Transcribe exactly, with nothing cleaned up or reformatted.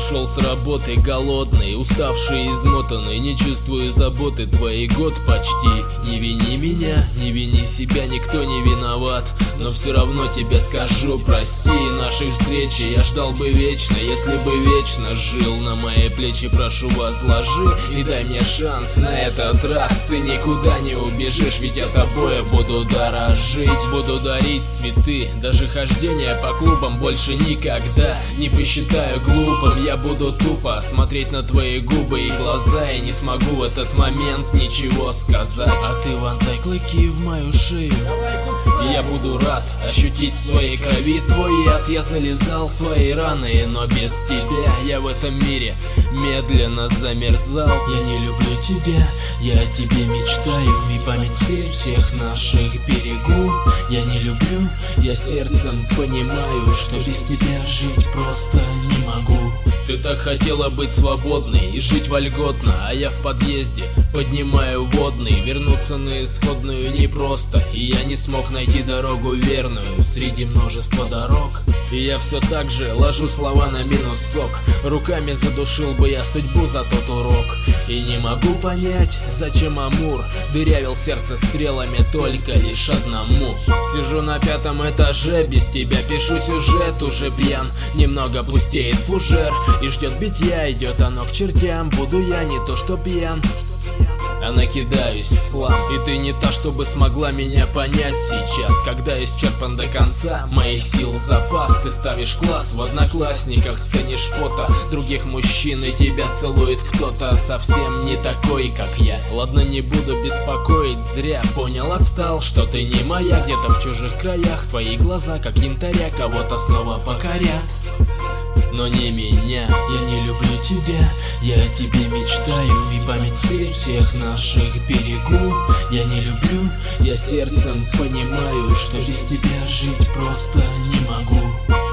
Пришел с работы голодный, уставший, измотанный, не чувствую заботы, твои год почти. Не вини меня, не вини себя, никто не виноват, но все равно тебе скажу прости. Наши встречи я ждал бы вечно, если бы вечно жил. На мои плечи прошу возложи и дай мне шанс на этот раз. Ты никуда не убежишь, ведь я тобой буду дорожить. Буду дарить цветы, даже хождение по клубам больше никогда не посчитаю глупым. Я буду тупо смотреть на твои губы и глаза, и не смогу в этот момент ничего сказать. А ты вонзай клыки в мою шею, и я буду рад ощутить в своей крови твой яд. Я залезал в свои раны, но без тебя я в этом мире медленно замерзал. Я не люблю тебя, я о тебе мечтаю, и память встреч всех наших берегу. Я не люблю, я сердцем понимаю, что без тебя жить просто не могу. Ты так хотела быть свободной и жить вольготно, а я в подъезде поднимаю водный. Вернуться на исходную непросто, и я не смог найти дорогу верную среди множества дорог. И я все так же ложу слова на минус сок, руками задушил бы я судьбу за тот урок. И не могу понять, зачем Амур дырявил сердце стрелами только лишь одному. Сижу на пятом этаже без тебя, пишу сюжет, уже пьян, немного пустеет фужер, и ждет битья, идет оно к чертям. Буду я не то что пьян, а накидаюсь в хлам. И ты не та, чтобы смогла меня понять сейчас, когда исчерпан до конца моих сил запас. Ты ставишь класс в одноклассниках, ценишь фото других мужчин, и тебя целует кто-то совсем не такой, как я. Ладно, не буду беспокоить зря, понял, отстал, что ты не моя. Где-то в чужих краях твои глаза, как янтаря, кого-то снова покорят, но не меня. Я не люблю тебя, я о тебе мечтаю, и память встреч всех наших берегу. Я не люблю, я сердцем понимаю, что без тебя жить просто не могу.